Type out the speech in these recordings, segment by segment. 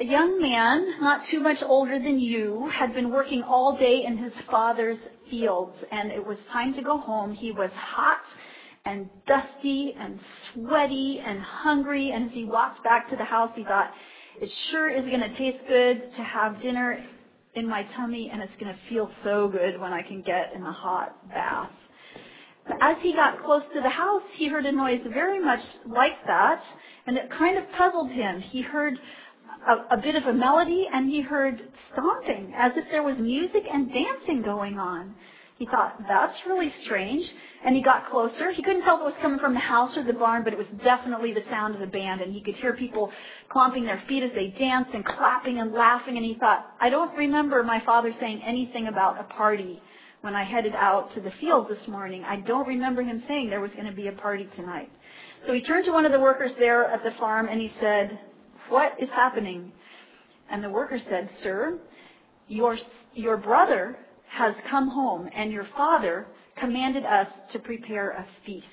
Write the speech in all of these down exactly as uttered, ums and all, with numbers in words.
young man, not too much older than you, had been working all day in his father's fields, and it was time to go home. He was hot and dusty and sweaty and hungry, and as he walked back to the house, he thought, it sure is going to taste good to have dinner in my tummy, and it's going to feel so good when I can get in a hot bath. But as he got close to the house, he heard a noise very much like that, and it kind of puzzled him. He heard a, a bit of a melody, and he heard stomping, as if there was music and dancing going on. He thought, that's really strange, and he got closer. He couldn't tell if it was coming from the house or the barn, but it was definitely the sound of the band, and he could hear people clomping their feet as they danced and clapping and laughing, and he thought, I don't remember my father saying anything about a party when I headed out to the field this morning. I don't remember him saying there was going to be a party tonight. So he turned to one of the workers there at the farm, and he said, what is happening? And the worker said, sir, your, your brother has come home, and your father commanded us to prepare a feast.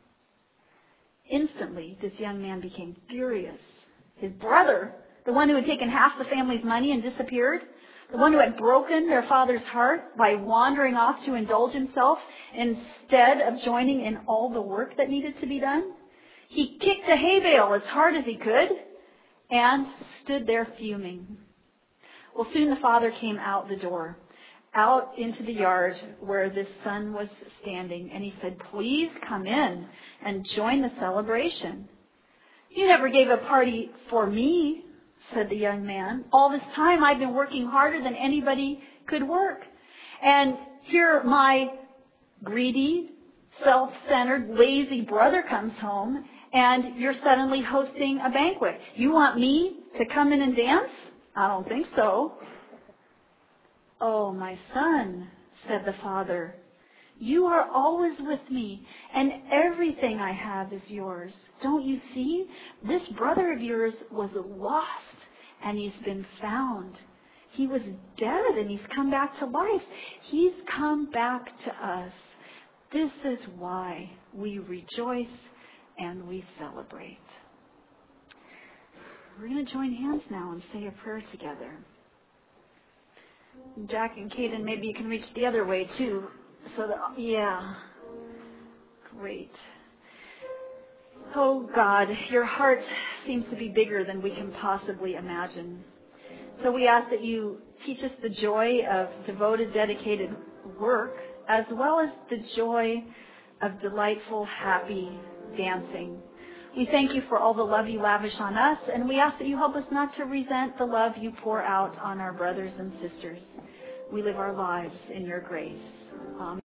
Instantly, this young man became furious. His brother, the one who had taken half the family's money and disappeared, the one who had broken their father's heart by wandering off to indulge himself instead of joining in all the work that needed to be done, he kicked a hay bale as hard as he could and stood there fuming. Well, soon the father came out the door, out into the yard where this son was standing, and he said, please come in and join the celebration. You never gave a party for me, said the young man. All this time I've been working harder than anybody could work. And here my greedy, self-centered, lazy brother comes home, and you're suddenly hosting a banquet. You want me to come in and dance? I don't think so. Oh, my son, said the father, you are always with me, and everything I have is yours. Don't you see? This brother of yours was lost, and he's been found. He was dead, and he's come back to life. He's come back to us. This is why we rejoice and we celebrate. We're going to join hands now and say a prayer together. Jack and Caden, maybe you can reach the other way too. So that, yeah. Great. Oh God, your heart seems to be bigger than we can possibly imagine. So we ask that you teach us the joy of devoted, dedicated work, as well as the joy of delightful, happy dancing. We thank you for all the love you lavish on us, and we ask that you help us not to resent the love you pour out on our brothers and sisters. We live our lives in your grace. Amen.